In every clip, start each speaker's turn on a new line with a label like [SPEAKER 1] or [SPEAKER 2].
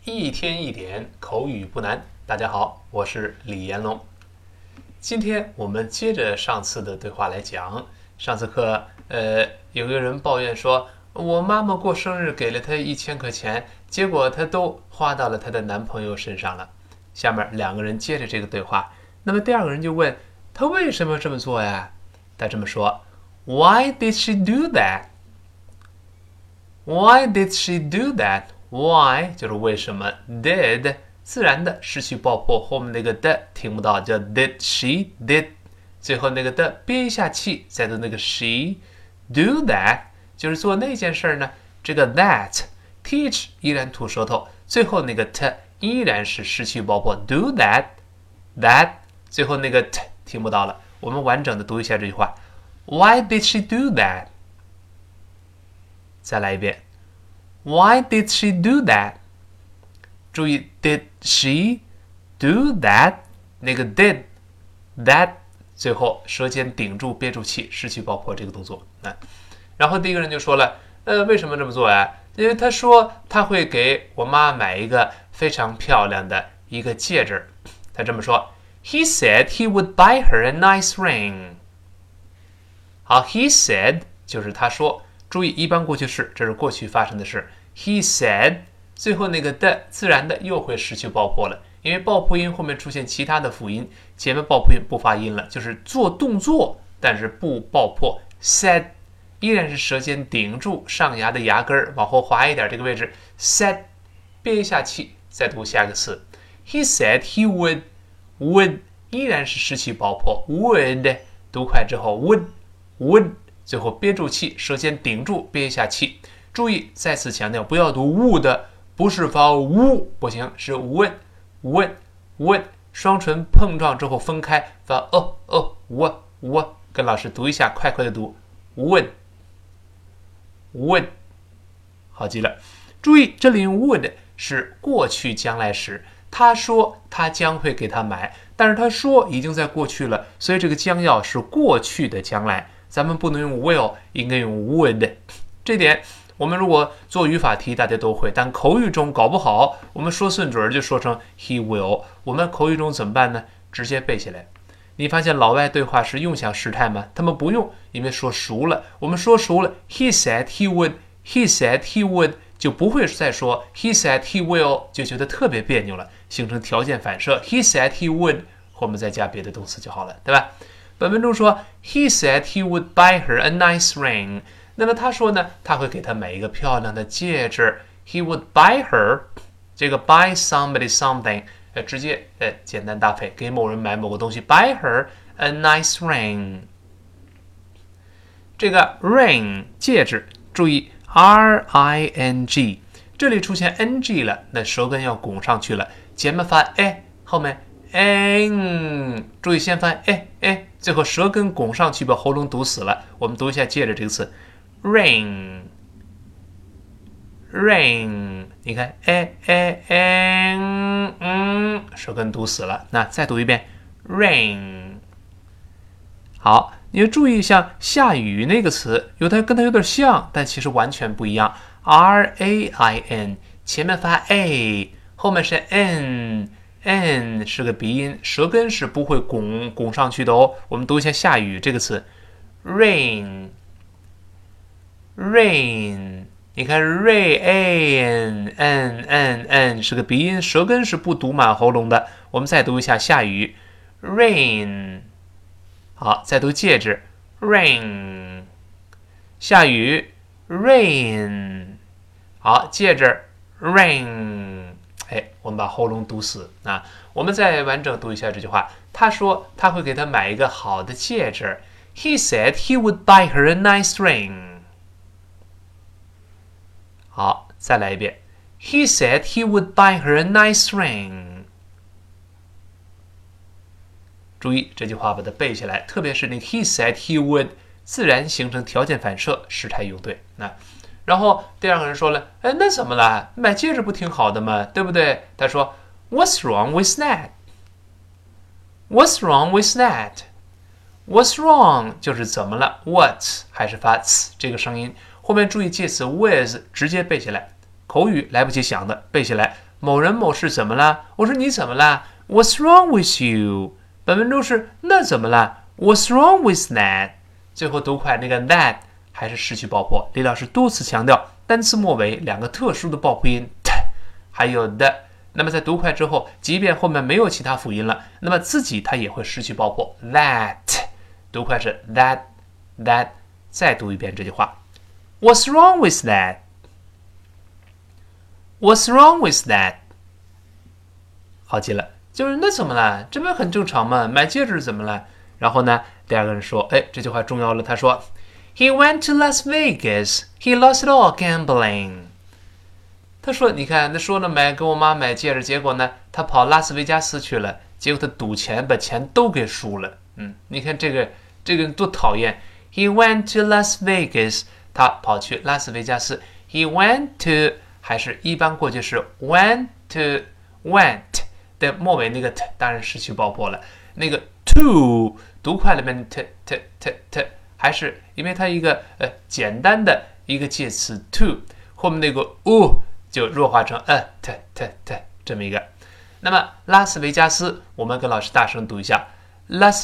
[SPEAKER 1] 一天一点口语不难。大家好，我是李延龙。今天我们接着上次的对话来讲。上次课，有个人抱怨说，我妈妈过生日给了她1000块钱，结果她都花到了她的男朋友身上了。下面两个人接着这个对话，那么第二个人就问他为什么这么做呀？他这么说 ：Why did she do that? Why did she do that? Why 就是为什么 ，did 自然的失去爆破，后面那个的听不到，叫 did she did， 最后那个的憋一下气，再读那个 she do that 就是做那件事呢。这个 that teach 依然吐舌头，最后那个 t 依然是失去爆破 do that that 最后那个 t 听不到了。我们完整的读一下这句话 ：Why did she do that？ 再来一遍。Why did she do that? 注意 did she do that 那个 did that 最后舌尖顶住憋住气失去爆破这个动作。然后第一个人就说了，为什么这么做呀？因为他说他会给我妈买一个非常漂亮的一个戒指。他这么说 He said he would buy her a nice ring。 好， he said 就是他说，注意一般过去式，这是过去发生的事。He said 最后那个的自然的又会失去爆破了，因为爆破音后面出现其他的辅音，前面爆破音不发音了，就是做动作但是不爆破。said 依然是舌尖顶住上牙的牙根往后滑一点这个位置 said 憋一下气再读下个词。 He said he would 依然是失去爆破 would 读快之后 would 最后憋住气，舌尖顶住憋一下气。注意再次强调，不要读 would， 不是发 w 不行，是 would， 双唇碰撞之后分开发我跟老师读一下，快快的读 would， 好极了。注意这里用 would 是过去将来时，他说他将会给他买，但是他说已经在过去了，所以这个将要是过去的将来，咱们不能用 will， 应该用 would。 这点我们如果做语法题大家都会，但口语中搞不好我们说顺嘴就说成 he will， 我们口语中怎么办呢？直接背下来。你发现老外对话时用想时态吗？他们不用，因为说熟了。我们说熟了 he said he would 就不会再说 he said he will， 就觉得特别别扭了，形成条件反射。 he said he would 后面再加别的动词就好了，对吧？本文中说 he said he would buy her a nice ring， 那么他说呢，他会给她买一个漂亮的戒指。 he would buy her， 这个 buy somebody something， 直接简单搭配，给某人买某个东西。 buy her a nice ring， 这个 ring 戒指，注意 ring 这里出现 ng 了，那舌根要拱上去了，前面发 a， 后面 n， 注意先发 a， 最后舌根拱上去把喉咙堵死了。我们读一下戒指这个词 ring， 你看 n， 舌根堵死了。那再读一遍 ring。 好，你要注意像下雨那个词，跟它有点像，但其实完全不一样。rain 前面发 a， 后面是 n 是个鼻音，舌根是不会拱上去的哦。我们读一下下雨这个词 rain， 你看 rain 是个鼻音，舌根是不堵满喉咙的。我们再读一下下雨 rain。 好，再读戒指 ring， 下雨 rain， 好，戒指 ring， 我们把喉咙堵死。我们再完整读一下这句话。他说他会给她买一个好的戒指。 He said he would buy her a nice ring。 好，再来一遍 He said he would buy her a nice ring。 注意这句话把它背下来，特别是那个 he said he would 自然形成条件反射，时态用对。然后第二个人说了，那怎么了？买戒指不挺好的吗？对不对？他说 What's wrong with that? What's wrong with that? What's wrong 就是怎么了 ，what 还是发 ts 这个声音，后面注意介词 with 直接背起来，口语来不及想的背起来某人某事怎么了？我说你怎么了 ？What's wrong with you？ 本文中是那怎么了 ？What's wrong with that？ 最后读快那个 that 还是失去爆破。李老师多次强调，单词末尾两个特殊的爆破音 t 还有的。那么在读快之后，即便后面没有其他辅音了，那么自己它也会失去爆破。That 读快是 that。再读一遍这句话 What's wrong with that? What's wrong with that? 好极了，就是那怎么了？这不很正常吗？买戒指怎么了？然后呢，第二个人说，这句话重要了。他说 He went to Las Vegas. He lost it all gambling. 他说，你看，他说了给我妈买戒指，结果呢，他跑拉斯维加斯去了，结果他赌钱，把钱都给输了。你看这个人多讨厌。He went to Las Vegas. 他跑去拉斯维加斯。He went to 还是一般过去式 went的末尾那个 t 当然失去爆破了。那个 to 读快了边 t 还是因为它一个简单的一个介词 to 后面那个就弱化成t 这么一个。那么拉斯维加斯，我们跟老师大声读一下 Las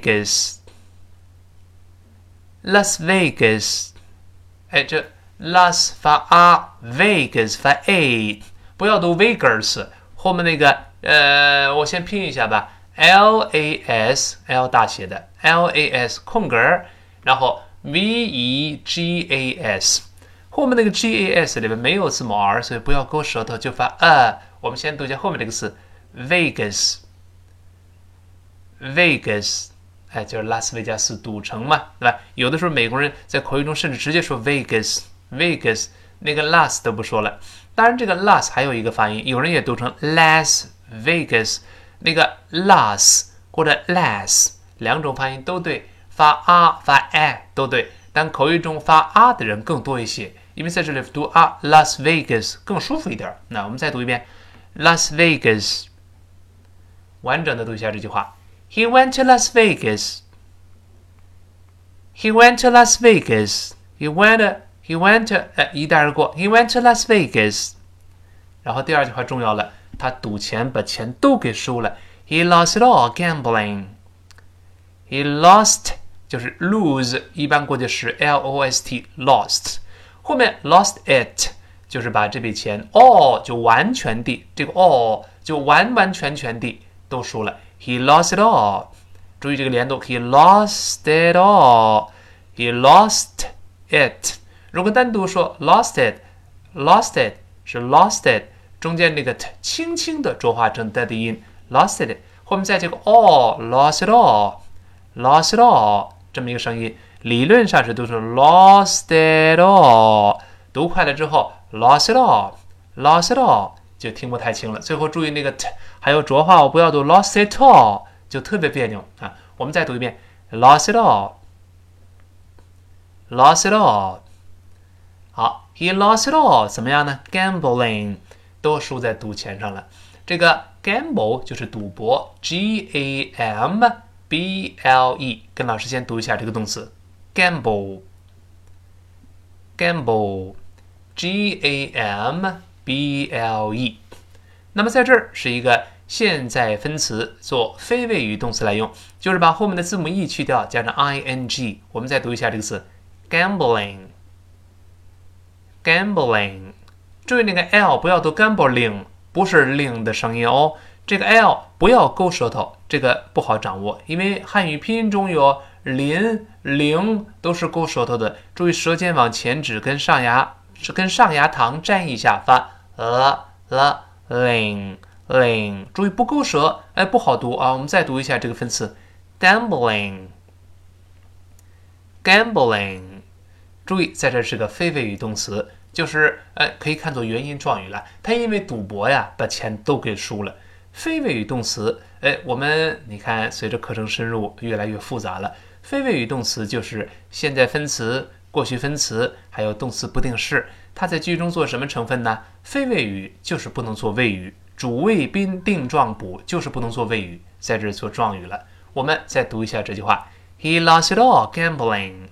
[SPEAKER 1] Vegas。Las Vegas， 这 Las 发 Vegas 发 a， 不要读 Vegas， 后面那个我先拼一下吧 ，Las L 大写的 Las 空格，然后 Vegas， 后面那个 gas 里面没有字母 r， 所以不要勾舌头，就发我们先读一下后面这个词 Vegas。就是拉斯维加斯赌城嘛，对吧？有的时候美国人在口语中甚至直接说 Vegas， 那个 Las 都不说了。当然，这个 Las 还有一个发音，有人也读成 Las Vegas， 那个 Las 或者 Las 两种发音都对，发发都对，但口语中发的人更多一些，因为在这里读Las Vegas 更舒服一点。那我们再读一遍 Las Vegas， 完整的读一下这句话。He went to Las Vegas. He went to Las Vegas. He went 一带而过。He went to Las Vegas. 然后第二句话重要了，他赌钱把钱都给输了。He lost it all gambling. He lost 就是 lose， 一般过去式 lost lost， 后面 lost it 就是把这笔钱 all 就完全地，这个 all 就完全地都输了。He lost it all. 注意这个连读 He lost it all. He lost it. 如果单独说 lost it 是 lost it， 中间那个 t 轻轻的浊化成 d 的音 lost it， 后面再这个 all lost it all 这么一个声音，理论上是读成 lost it all， 读快了之后 lost it all就听不太清了。最后注意那个 t 还有浊化，我不要读 lost it all， 就特别别扭啊。我们再读一遍 lost it all。好 ，he lost it all 怎么样呢 ？Gambling 都输在赌钱上了。这个 gamble 就是赌博 ，gamble， 跟老师先读一下这个动词 gamble。那么在这儿是一个现在分词做非谓语动词来用，就是把后面的字母 e 去掉，加上 ing。我们再读一下这个词 gambling。注意那个 l 不要读 gambling， 不是令的声音哦。这个 l 不要勾舌头，这个不好掌握，因为汉语拼音中有林、零都是勾舌头的。注意舌尖往前指，跟上牙膛沾一下，发ling， 注意不勾舌，不好读啊。我们再读一下这个分词 gambling。注意在这是个非谓语动词，就是可以看作原因状语了。他因为赌博呀，把钱都给输了。非谓语动词，我们你看随着课程深入越来越复杂了。非谓语动词就是现在分词、过去分词，还有动词不定式。它在句中做什么成分呢？非谓语就是不能做谓语，主谓宾定状补就是不能做谓语，在这做状语了。我们再读一下这句话 ：He lost it all gambling.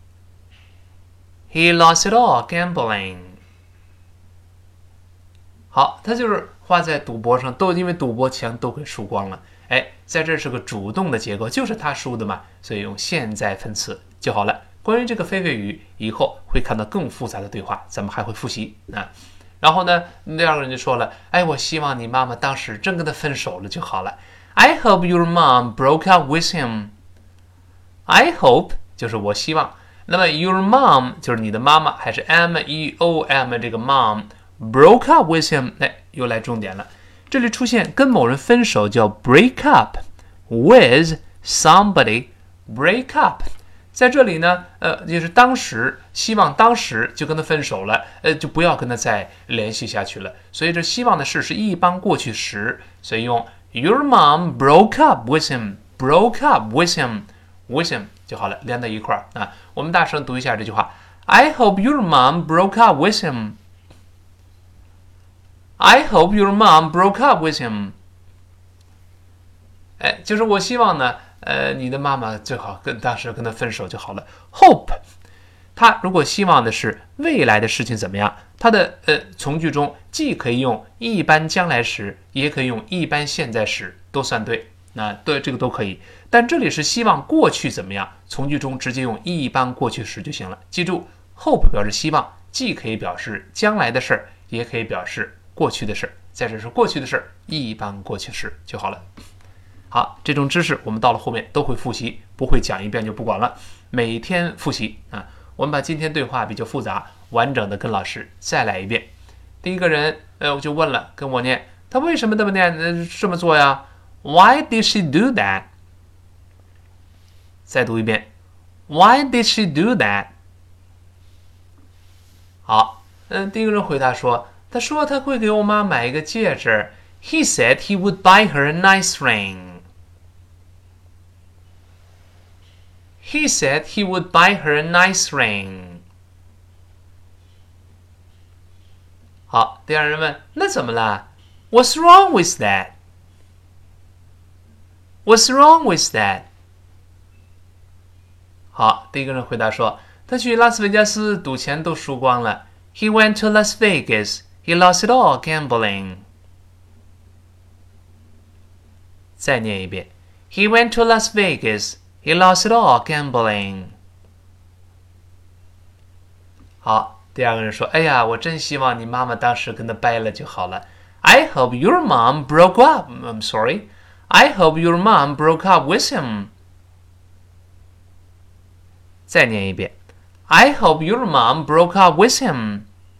[SPEAKER 1] He lost it all gambling. 好，他就是花在赌博上，都因为赌博钱都给输光了。哎，在这是个主动的结构，就是他输的嘛，所以用现在分词就好了。关于这个非谓语，以后会看到更复杂的对话，咱们还会复习啊。然后呢，第二个人就说了，哎，我希望你妈妈当时真跟他分手了就好了。I hope your mom broke up with him. I hope 就是我希望，那么 your mom 就是你的妈妈，还是 M-E-O-M 这个 mom broke up with him， 哎，又来重点了。这里出现跟某人分手叫 break up with somebody break up， 在这里呢，就是当时希望当时就跟他分手了，就不要跟他再联系下去了。所以这希望的事是一般过去时，所以用 Your mom broke up with him， broke up with him，with him 就好了，连在一块儿啊。我们大声读一下这句话 ：I hope your mom broke up with him。I hope your mom broke up with him。哎，就是我希望呢，你的妈妈最好当时跟他分手就好了。Hope， 他如果希望的是未来的事情怎么样，他的从句中既可以用一般将来时，也可以用一般现在时，都算对。那对这个都可以，但这里是希望过去怎么样，从句中直接用一般过去时就行了。记住 ，hope 表示希望，既可以表示将来的事儿，也可以表示过去的事儿。在这是过去的事儿，一般过去时就好了。好，这种知识我们到了后面都会复习，不会讲一遍就不管了，每天复习啊。我们把今天对话比较复杂，完整的跟老师再来一遍。第一个人，我就问了，跟我念，他为什么这么做呀？ Why did she do that？ 再读一遍 Why did she do that？ 好，第一个人回答说，他说他会给我妈买一个戒指。He said he would buy her a nice ring. He said he would buy her a nice ring. 好，第二人问，那怎么了？ What's wrong with that？ What's wrong with that？ 好，第一个人回答说，他去拉斯维加斯赌钱都输光了。He went to Las Vegas. He lost it all gambling. 再念一遍 He went to Las Vegas. He lost it all gambling. 好，第二个人说，哎呀，我真希望你妈妈当时跟他掰了就好了。I hope your mom broke up. I'm sorry. I hope your mom broke up with him. 再念一遍 I hope your mom broke up with him.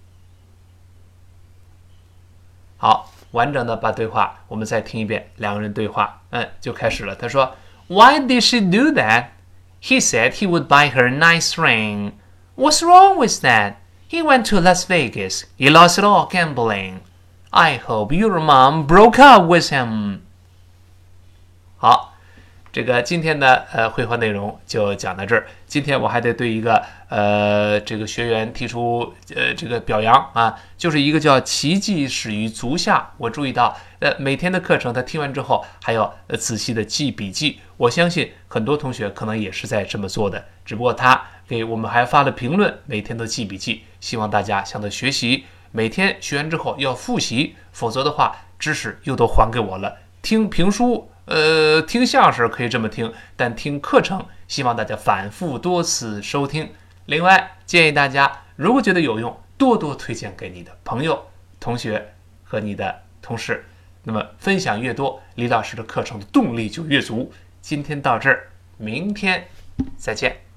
[SPEAKER 1] 好，完整的把对话我们再听一遍，两个人对话，就开始了。他说 Why did she do that? He said he would buy her a nice ring. What's wrong with that? He went to Las Vegas. He lost it all gambling. I hope your mom broke up with him. 好，这个今天的绘画内容就讲到这儿。今天我还得对一个这个学员提出这个表扬啊，就是一个叫奇迹始于足下。我注意到每天的课程他听完之后还要仔细的记笔记。我相信很多同学可能也是在这么做的，只不过他给我们还发了评论，每天都记笔记。希望大家向他学习，每天学完之后要复习，否则的话知识又都还给我了。听评书听相声可以这么听，但听课程希望大家反复多次收听。另外建议大家如果觉得有用，多多推荐给你的朋友、同学和你的同事，那么分享越多，李老师的课程的动力就越足。今天到这儿，明天再见。